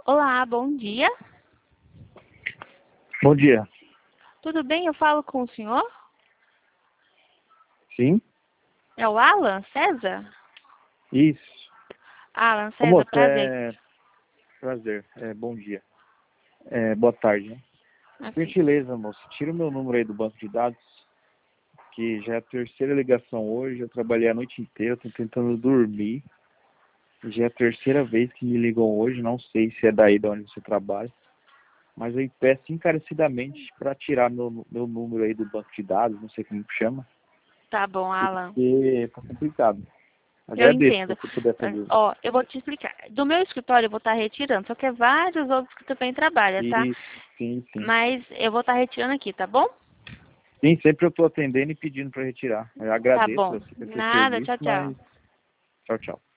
Olá, bom dia. Bom dia. Tudo bem? Eu falo com o senhor? Sim? É o Alan César? Isso. Alan Ô, César, moço, prazer. prazer. Bom dia. Boa tarde, né? Por Ok. gentileza, moço, tira o meu número aí do banco de dados, que já é a terceira ligação hoje. Eu trabalhei a noite inteira, tô tentando dormir. Já é a terceira vez que me ligam hoje, não sei se é daí de onde você trabalha. Mas eu peço encarecidamente para tirar meu número aí do banco de dados, não sei como que chama, Tá bom, Alan. porque tá complicado. Eu Agradeço se entendo. você puder fazer isso. Ó, eu vou te explicar. Do meu escritório eu vou estar retirando, só que é vários outros que também trabalham, tá? Isso, sim, sim. Mas eu vou estar retirando aqui, tá bom? Sim, sempre eu estou atendendo e pedindo para retirar. Eu Tá agradeço bom. você pelo seu Nada, serviço, tchau, tchau. mas tchau, tchau.